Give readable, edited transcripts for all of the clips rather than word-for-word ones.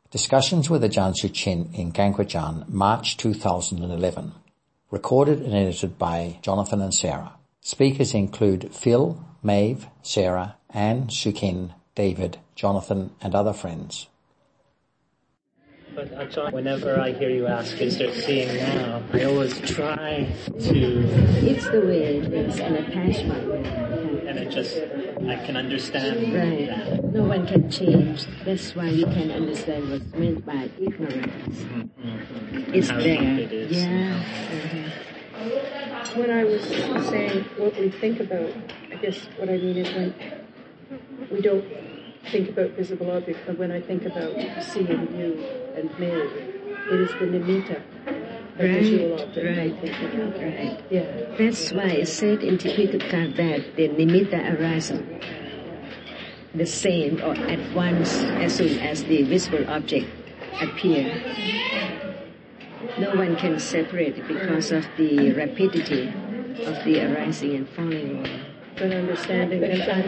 Discussions with Ajahn Suchin in Gangwajan, March 2011. Recorded and edited by Jonathan and Sarah. Speakers include Phil, Maeve, Sarah, Anne, Suchin, David, Jonathan, and other friends. But Ajahn, whenever I hear you ask, is there seeing now? I always try to... It's the way it is, an attachment. And I can understand that. No one can change. That's why we can understand what's meant by ignorance. Mm-hmm. It's how there. Deep it is. Yeah. Mm-hmm. When I was saying what we think about, I guess what I mean is when we don't think about visible objects, but when I think about seeing you and me, it is the nimitta, the visual object. Right. Yeah. That's why it said in Tipitaka that the nimitta arises the same or at once as soon as the visible object appears. No one can separate it because of the rapidity of the arising and falling away. But understanding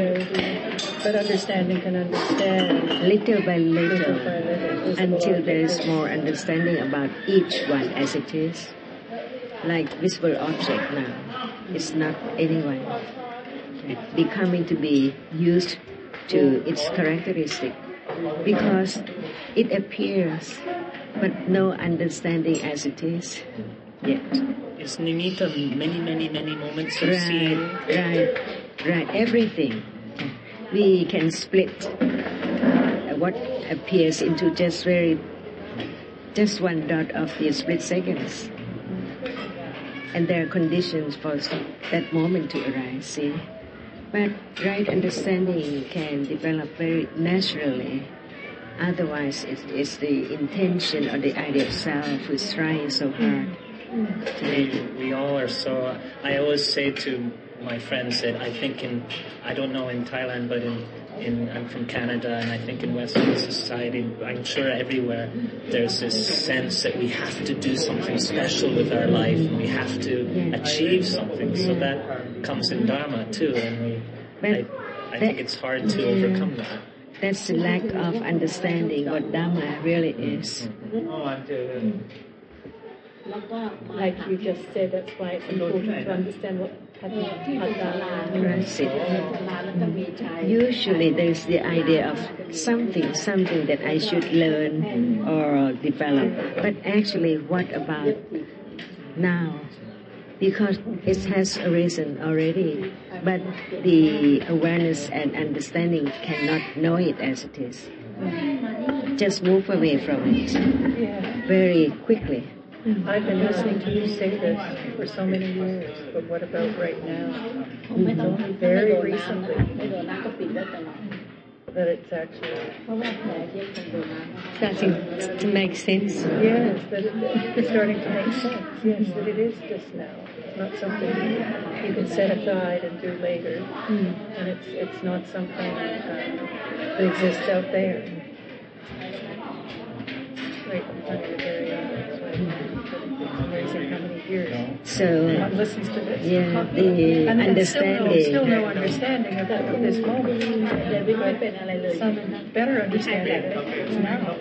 can understand little by little until there is more understanding about each one as it is. Like visible object now, it's not anyone becoming to be used to its characteristic because it appears, but no understanding as it is yet. Is nimitta many moments of seeing? Right. Everything. We can split what appears into just one dot of the split seconds. And there are conditions for that moment to arise, see? But right understanding can develop very naturally. Otherwise, it's the intention or the idea of self who's trying so hard. We all are so... I always say to my friends that I don't know in Thailand, but I'm from Canada, and I think in Western society, I'm sure everywhere, there's this sense that we have to do something special with our life, and we have to achieve something. So that comes in Dharma too, and I think it's hard to overcome that. That's the lack of understanding what Dharma really is. Like you just said, that's why it's important to understand what Padala means. Usually there's the idea of something that I should learn or develop. But actually, what about now? Because it has arisen already, but the awareness and understanding cannot know it as it is. Just move away from it very quickly. I've been listening to you say this for so many years, but what about right now? Only very recently that it's actually starting to make sense. Yes, that it's starting to make sense. Yes, that it is just now. It's not something you can set aside and do later, and it's not something that exists out there. Right in front of your very eyes. It's amazing how many years so one listens to this. Yeah, the and understanding. Still no understanding of this moment. Some better understanding of it now.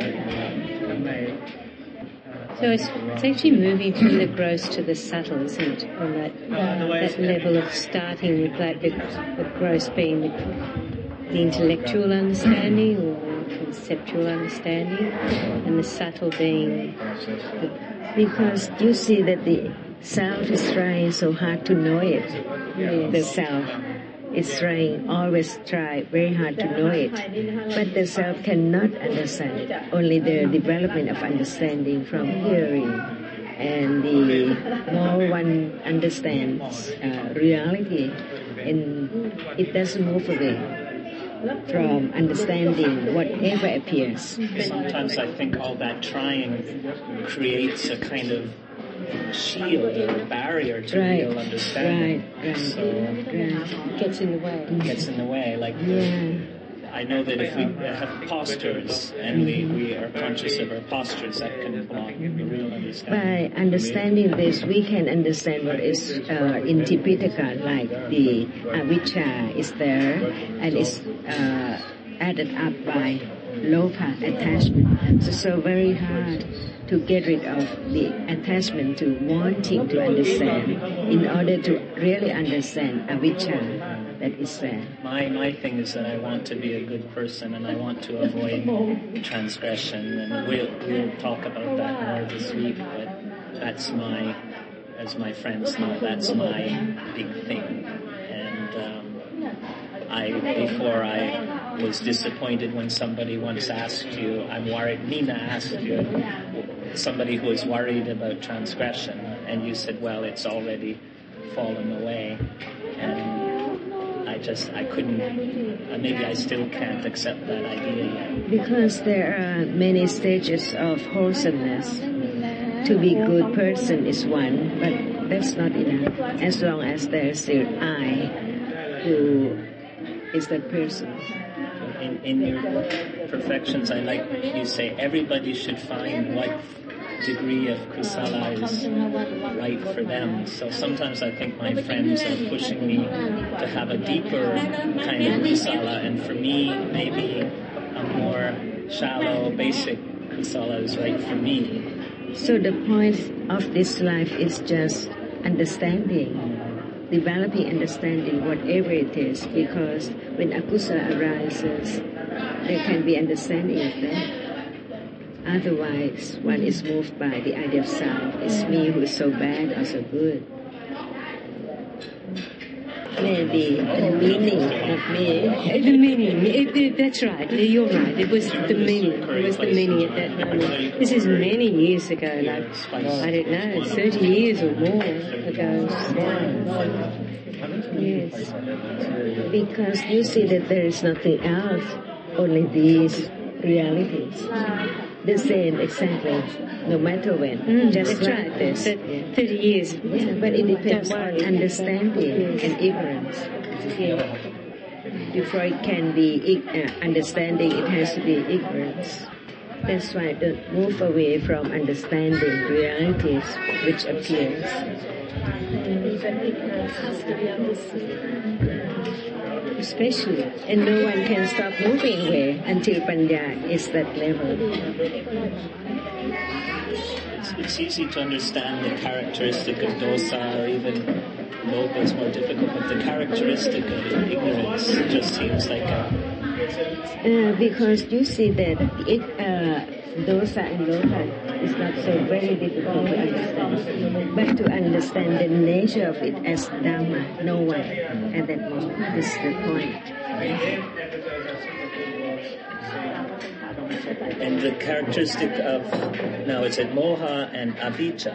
So it's actually moving from the gross to the subtle, isn't it? On that level of starting with like the gross being the intellectual understanding or conceptual understanding, and the subtle being because you see that the self is trying so hard to know it. Yes. The self is always try very hard to know it, but the self cannot understand it. Only the development of understanding from hearing, and the more one understands reality, and it doesn't move away from understanding whatever appears. Sometimes I think all that trying creates a kind of shield or barrier to real understanding. Right. Gets in the way. Like, I know that if we have postures and we are conscious of our postures, that can block the real understanding. By understanding this, we can understand what is in Tipitaka, like the avijja is there and is added up by lopa, attachment. So very hard to get rid of the attachment to wanting to understand in order to really understand avijja that is there. My thing is that I want to be a good person and I want to avoid transgression, and we'll talk about that more this week, but that's as my friends know, that's my big thing. And before I was disappointed when somebody once asked you, I'm worried, Nina asked you, somebody who was worried about transgression, and you said, well, it's already fallen away. And I couldn't, maybe I still can't accept that idea yet. Because there are many stages of wholesomeness. To be a good person is one, but that's not enough. As long as there's still I who is that person. In your perfections, I like you say everybody should find what degree of kusala is right for them. So sometimes I think my friends are pushing me to have a deeper kind of kusala, and for me, maybe a more shallow, basic kusala is right for me. So the point of this life is just understanding, developing understanding, whatever it is, because when akusala arises, there can be understanding of that. Otherwise, one is moved by the idea of self. It's me who is so bad or so good. Maybe the meaning of me. The meaning, that's right, you're right. It was the meaning. It was the meaning at that moment. This is many years ago, like, I don't know, 30 years or more ago. Yes. Because you see that there is nothing else, only these realities. The same exactly, no matter when. Just that's like right. this. 30 years. Yeah, but it depends on understanding and ignorance. Before it can be understanding, it has to be ignorance. That's why don't move away from understanding realities which appears. Even ignorance has to be understood. Especially, and no one can stop moving away until panya is that level. It's easy to understand the characteristic of dosa, or even lopa is more difficult, but the characteristic of ignorance just seems like because you see that dosa and lopa is not so very difficult to understand, but to understand the nature of it as Dhamma, no one at that moment. This is the point. And the characteristic of, now it's at moha and avijja,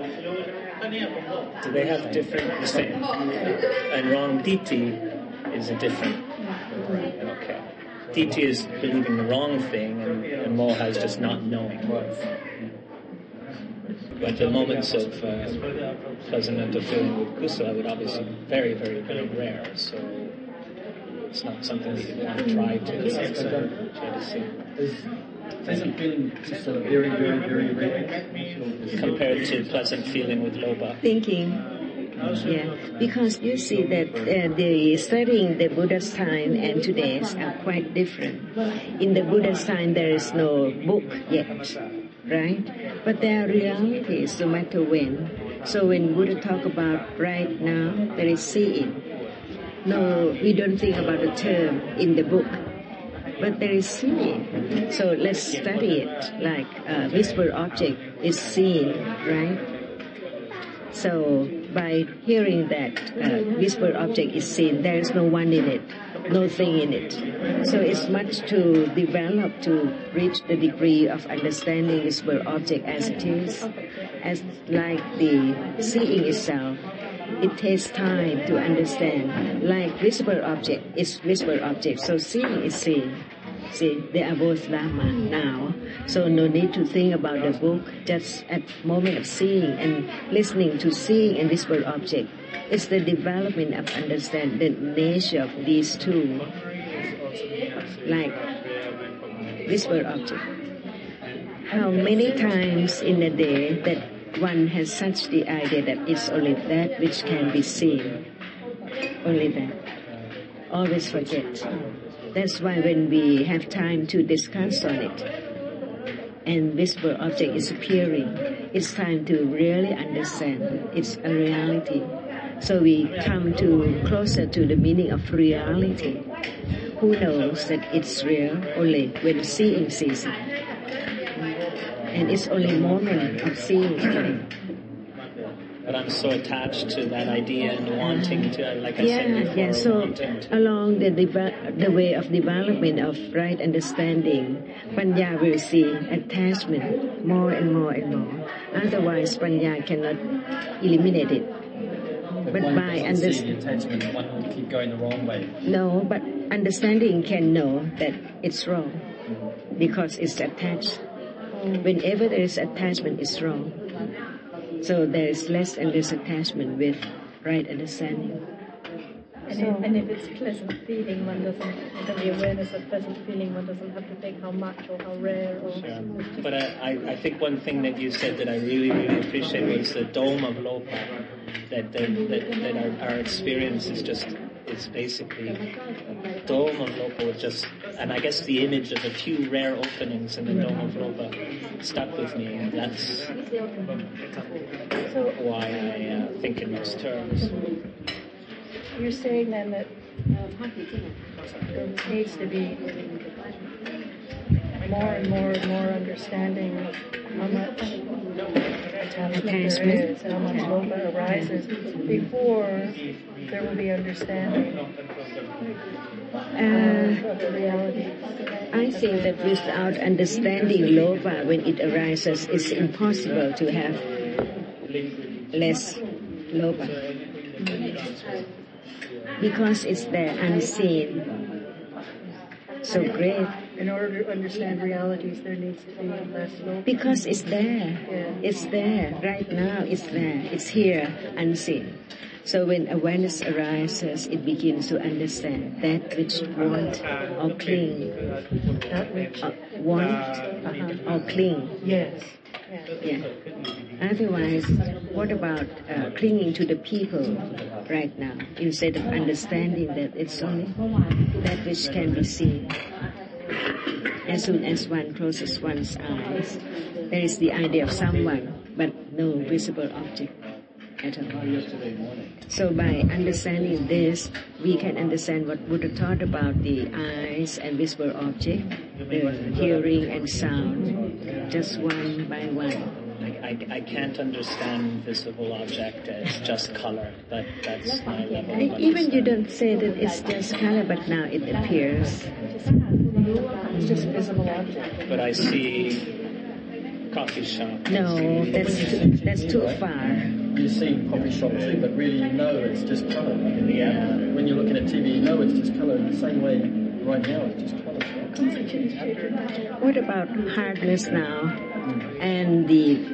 do they have different, the same? And wrong ditthi is a different, okay. Ditthi is believing the wrong thing, and moha is just not knowing. But the moments of pleasant mental feeling with kusala would obviously be very, very, very rare, so it's not something that you want to try to see. Pleasant feeling is very, very, very rare. Compared to pleasant feeling with lopa. Thinking. Yeah, because you see that the studying the Buddha's time and today's are quite different. In the Buddha's time there is no book yet, right? But there are realities no matter when. So when Buddha talk about right now, there is seeing. No, we don't think about the term in the book, but there is seeing. So let's study it like visible object is seen, right? So by hearing that visible object is seen, there is no one in it, no thing in it. So it's much to develop to reach the degree of understanding visible object as it is, as like the seeing itself. It takes time to understand. Like visible object is visible object, so seeing is seeing. See, they are both Dhamma now. So no need to think about the book, just at moment of seeing and listening to seeing and visible object. It's the development of understanding the nature of these two. Like visible object. How many times in a day that one has such the idea that it's only that which can be seen. Only that. Always forget. That's why when we have time to discuss on it, and visible object is appearing, it's time to really understand it's a reality. So we come to closer to the meaning of reality. Who knows that it's real only when seeing sees it. And it's only a moment of seeing it. But I'm so attached to that idea and wanting to, like I said before. Yeah. So along the way of development of right understanding, Panya will see attachment more and more and more. Otherwise, Panya cannot eliminate it. But by understanding attachment, one will keep going the wrong way. No, but understanding can know that it's wrong because it's attached. Whenever there is attachment, it's wrong. So there is less and less attachment with right understanding. And if it's pleasant feeling, one doesn't, the awareness of pleasant feeling, one doesn't have to think how much or how rare or... Sure. But I think one thing that you said that I really, really appreciate was the dome of Lopa, that our experience is just, it's basically a dome of Lopa with just, and I guess the image of a few rare openings in the dome of Lopa stuck with me, and that's why I think in those terms. You're saying then that there needs to be more and more and more understanding of how much attachment there is, how much Lopa arises, before there will be understanding of the reality. I think that without understanding Lopa when it arises, it's impossible to have less Lopa. Because it's there unseen, so great. In order to understand realities, there needs to be less Lopa. Because it's there. It's there. Right now it's there. It's here, unseen. So when awareness arises, it begins to understand that which want or cling. That which Want or cling. Yes. Yeah. Otherwise, what about clinging to the people right now instead of understanding that it's only that which can be seen? As soon as one closes one's eyes, there is the idea of someone, but no visible object at all. So by understanding this, we can understand what Buddha taught about the eyes and visible object, the hearing and sound, just one by one. I can't understand visible object as just color, but that's my level of understanding. Even you don't say that it's just color, but now it appears. It's just visible object. But I see coffee shop. No, that's too far. You see coffee shop too, but really you know it's just colour. When you're looking at TV, you know it's just colour. In the same way, right now it's just colour. What about hardness now, and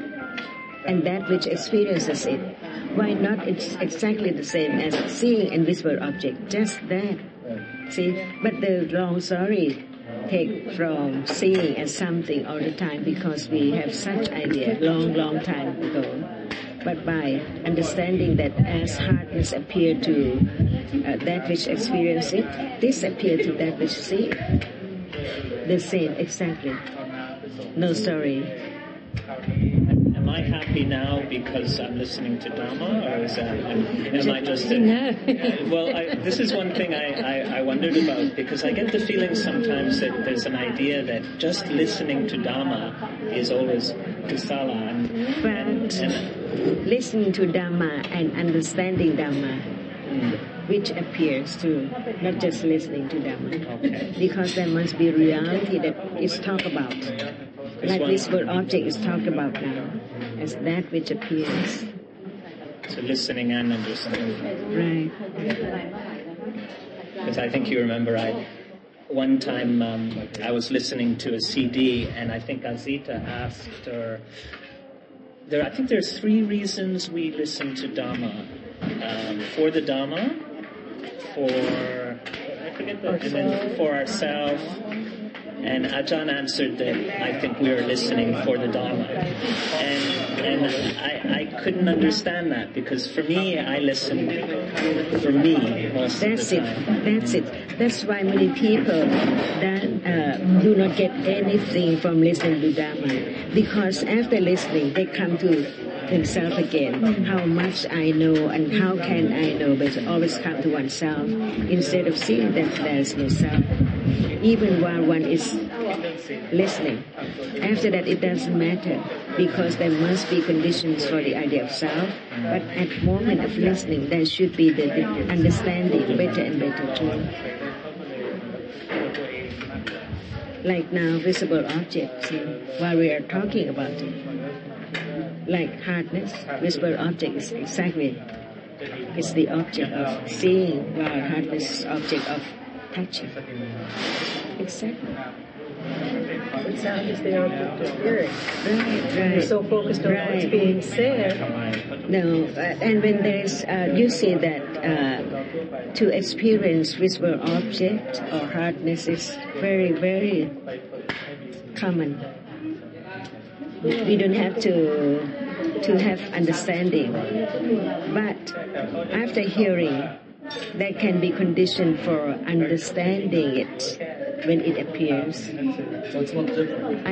that which experiences it? Why not? It's exactly the same as seeing invisible object, just that. See, but the long story take from seeing as something all the time because we have such idea long time ago. But by understanding that as hardness appear to that which experience it, disappear to that which see it. The same, exactly. No story. Am I happy now because I'm listening to Dhamma, or is that, am I just... No. Well, this is one thing I wondered about, because I get the feeling sometimes that there's an idea that just listening to Dhamma is always kusala. But listening to Dhamma and understanding Dhamma, which appears to not just listening to Dhamma, because there must be reality that is talked about. Like visible object is talked about now, as that which appears. So listening and understanding. Right. Because I think you remember, one time I was listening to a CD, and I think Azita asked her, I think there's 3 reasons we listen to Dhamma. For the Dhamma, for, I forget the, and then for ourselves, And Ajahn answered that I think we were listening for the Dharma. And I couldn't understand that, because for me, I listen for me most of the time. That's it. That's why many people do not get anything from listening to Dharma. Because after listening, they come to themselves again. How much I know and how can I know? But always come to oneself instead of seeing that there's no self. Even while one is listening. After that, it doesn't matter, because there must be conditions for the idea of self. But at the moment of listening, there should be the understanding better and better too. Like now, visible objects, while we are talking about it. Like hardness, visible object is exactly, it's the object of seeing, while hardness is object of touching. Exactly. But sound is the object of hearing. Right. You're so focused on what's being said. No, and when there's, you see that to experience visible object or hardness is very, very common. We don't have to have understanding. But after hearing, there can be condition for understanding it when it appears. So it's not different.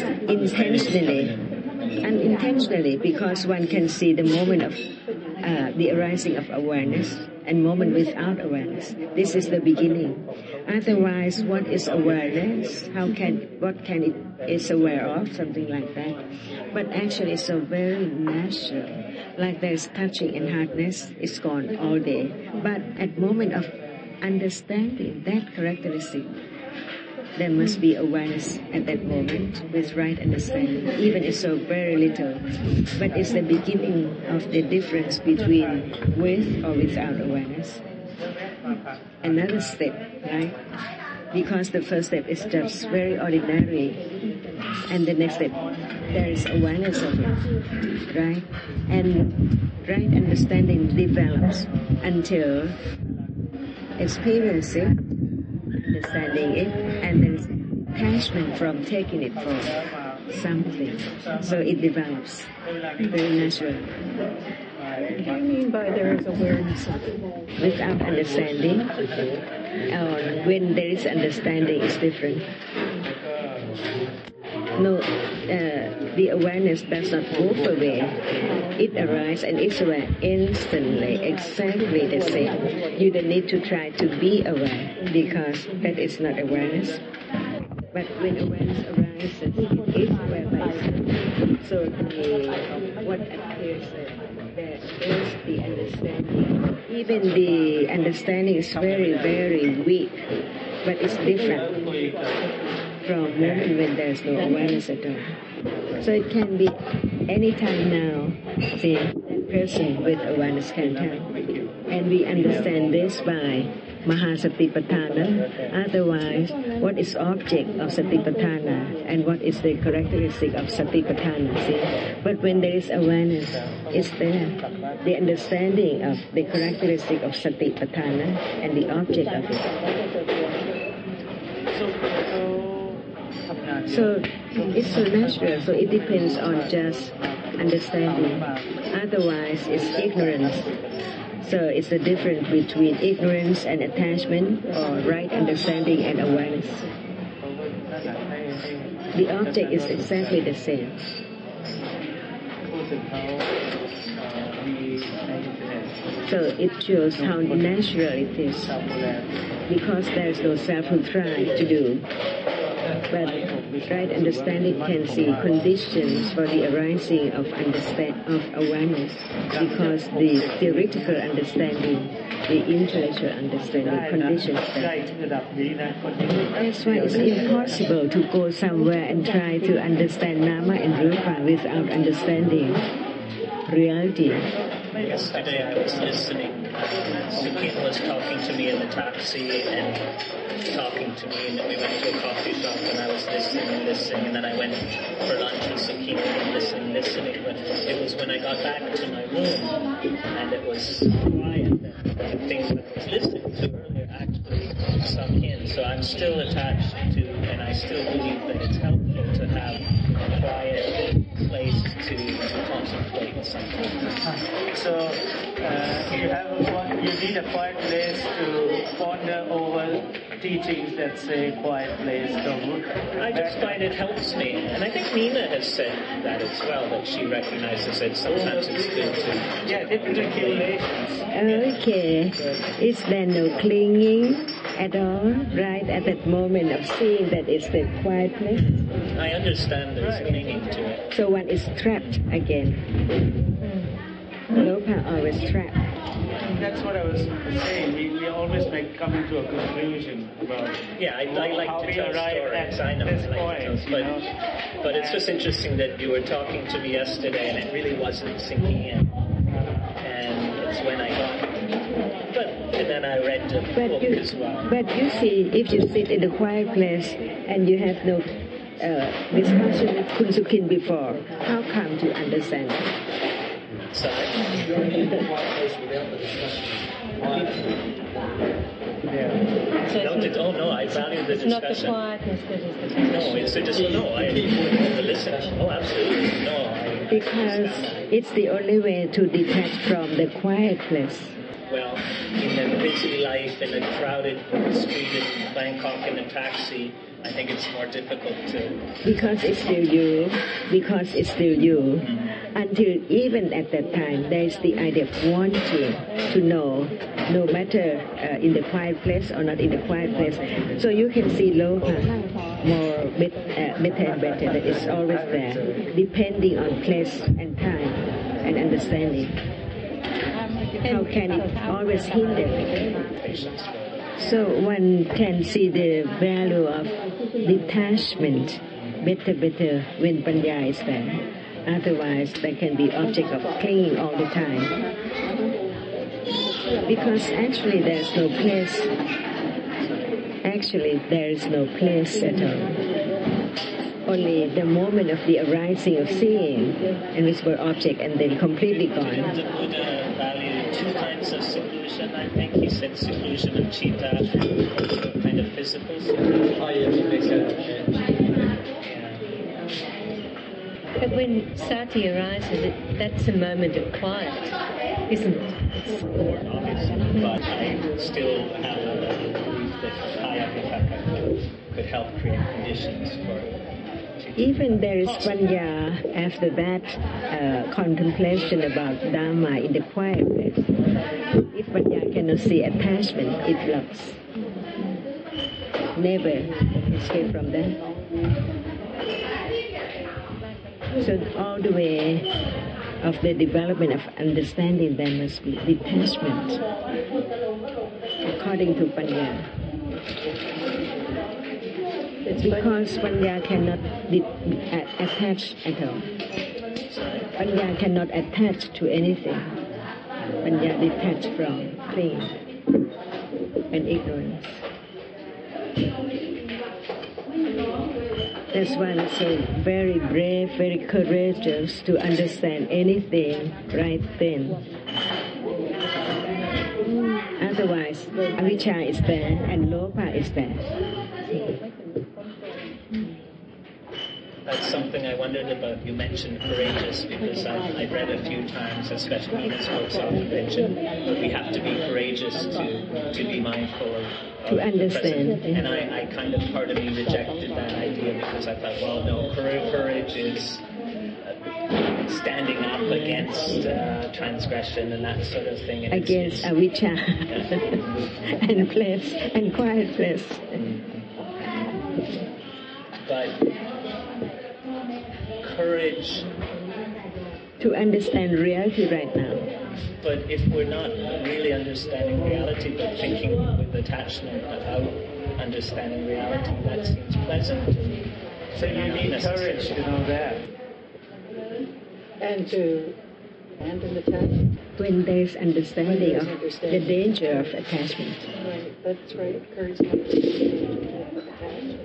Unintentionally, because one can see the moment of the arising of awareness and moment without awareness. This is the beginning. Otherwise, what is awareness? What can it is aware of? Something like that. But actually, it's so very natural. Like there's touching and hardness, it's gone all day. But at moment of understanding that characteristic, there must be awareness at that moment with right understanding, even if so very little. But it's the beginning of the difference between with or without awareness. Another step, right? Because the first step is just very ordinary, and the next step, there is awareness of it, right? And right understanding develops until experiencing, understanding it, and there is attachment from taking it for something. So it develops very naturally. What do you mean by there is awareness of it? Without understanding, or when there is understanding, is different. No, the awareness does not move away. It arises and it's aware instantly, exactly the same. You don't need to try to be aware, because that is not awareness. But when awareness arises, it is aware by itself. So what appears there is the understanding. Even the understanding is very, very weak, but it's different from moment when there's no awareness at all. So it can be any time now, the person with awareness can tell. And we understand this by Mahasatipatthana. Otherwise, what is object of Satipatthana and what is the characteristic of Satipatthana, see? But when there is awareness, it's there. The understanding of the characteristic of Satipatthana and the object of it. So it's so natural, so it depends on just understanding. Otherwise, it's ignorance. So it's the difference between ignorance and attachment, or right understanding and awareness. The object is exactly the same. So it shows how natural it is, because there's no self who try to do. But right understanding can see conditions for the arising of awareness, because the theoretical understanding, the intellectual understanding conditions that. That's why it's impossible to go somewhere and try to understand Nama and Rupa without understanding reality. Yesterday I was listening. Sukhin was talking to me in the taxi and talking to me, and then we went to a coffee shop and I was listening, and then I went for lunch and Sukhin was listening. But it was when I got back to my room and it was quiet that the things that I was listening to earlier actually sunk in. So I'm still attached to, and I still believe that it's helpful to have a quiet place to contemplate something. So you need a quiet place to ponder over teachings that say quiet place. I just find it helps me, and I think Nina has said that as well, that she recognizes that sometimes it's good to different accumulations. Okay. Is there no clinging at all, right at that moment of seeing that it's the quiet place? I understand there's clinging to it. So one is trapped again. Lopa always trapped. That's what I was saying. We always coming to a conclusion about I like how to we tell arrive stories. at I know, this I like to tell, point, but it's just interesting that you were talking to me yesterday and it really wasn't sinking in. And it's when I got and then I read the book as well. But you see, if you sit in a quiet place and you have no discussion with Kun Sukin before, how come you understand? Sorry? So no, I value the discussion. It's not the quietness that is the connection. No, it's just, I listen. Oh, absolutely. No, because it's the only way to detach from the quiet place. Well, in a busy life, in a crowded street in Bangkok in a taxi, I think it's more difficult to... Because it's still you. Until even at that time, there is the idea of wanting to know, no matter in the quiet place or not in the quiet place. So you can see Lopa more better and better, that it's always there, depending on place and time and understanding. How can it always hinder? So one can see the value of detachment better when Panya is there. Otherwise, there can be object of clinging all the time. Because actually there is no place at all. Only the moment of the arising of seeing, and which were object and then completely gone. The Buddha valued two kinds of seclusion, I think. He said seclusion of citta, also kind of physical seclusion. Oh, yes, it makes sense. But when sati arises, that's a moment of quiet, isn't it? Obviously, but I still have a belief that Kaya Vitakka could help create conditions for... Even there is Panya after that contemplation about Dharma in the quiet place. If Panya cannot see attachment, it blocks. Never escape from that. So all the way of the development of understanding, there must be detachment, according to Panya. Because Panya cannot attach at all. Panya cannot attach to anything. Panya detached from clinging and ignorance. That's why it's so very brave, very courageous to understand anything right then. Otherwise, avijja is there and lopa is there. That's something I wondered about. You mentioned courageous, because I've read a few times, especially in his books, often mentioned we have to be courageous to be mindful of to understand. And I kind of, part of me rejected that idea, because I thought, well, no, courage is standing up against transgression and that sort of thing. And against avijja and place and quiet place. But courage to understand reality right now. But if we're not really understanding reality, but thinking with attachment about understanding reality, that seems pleasant to me. So you need courage to know that. And in attachment. When there's understanding of the danger of attachment. Right, that's right. Courage comes from attachment.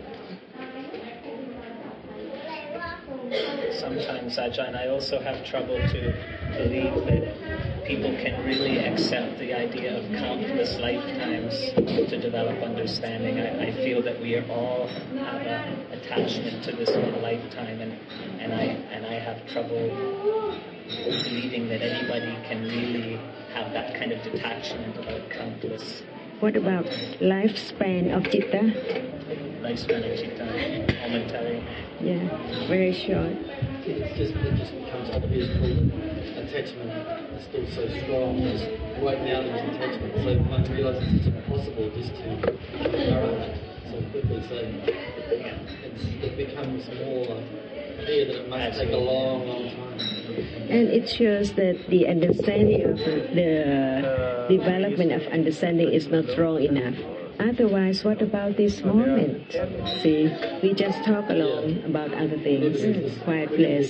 Sometimes, Ajahn, I also have trouble to believe that people can really accept the idea of countless lifetimes to develop understanding. I feel that we all have an attachment to this one lifetime, and I have trouble believing that anybody can really have that kind of detachment about countless. What about lifespan of Chitta? Lifespan of Chitta, momentary. Yeah, very short. It just becomes obvious that attachment is still so strong. It's right now there's attachment, so one realises it's impossible just to become so quickly. So it becomes more clear that it must take a long, long time. And it shows that the understanding of the development of understanding is not strong enough. Otherwise, what about this moment? See, we just talk along about other things, quiet place.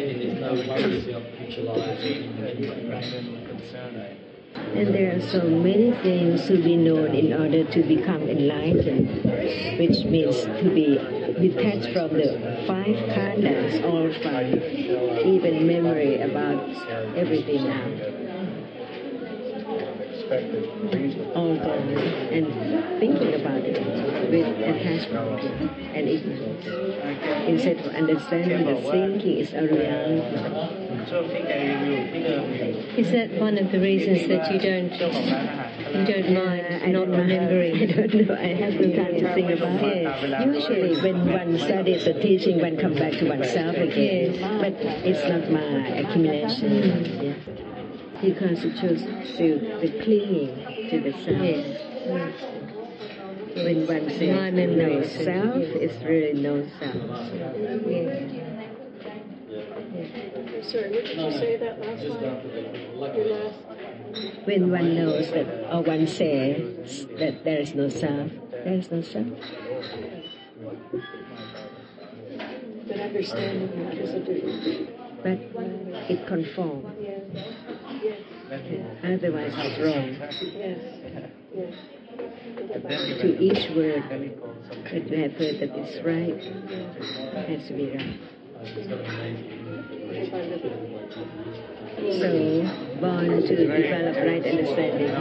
And there are so many things to be known in order to become enlightened, which means to be detached from the 5 khandhas, all 5, even memory about everything now. All gone, and thinking about it with attachment and ignorance. Instead of understanding the thinking is a reality. Is that one of the reasons that you don't mind not remembering? I don't know. I have no time to think about it. Usually when one studies the teaching, one comes back to oneself again. But it's not my accumulation. Yeah. Because it shows the clinging to the self. Yes. When one says no self, it's really no self. Sorry, what did you say that last line? Your last? When one knows that, or one says that there is no self, there is no self. But understanding that is a different thing. But it conforms. Otherwise it's wrong. To each word that you have heard that is right, has to be right. So, born to develop right understanding.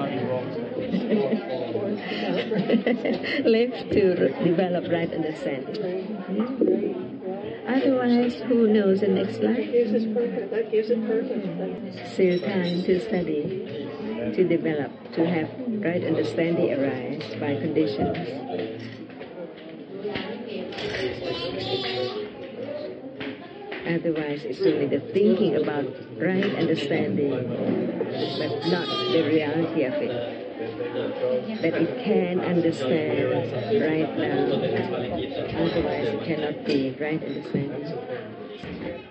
Live to develop right understanding. Otherwise, who knows the next life? That gives it purpose. Still time to study, to develop, to have right understanding arise by conditions. Otherwise, it's only the thinking about right understanding, but not the reality of it. That it can understand right now. Otherwise, it cannot be right understanding.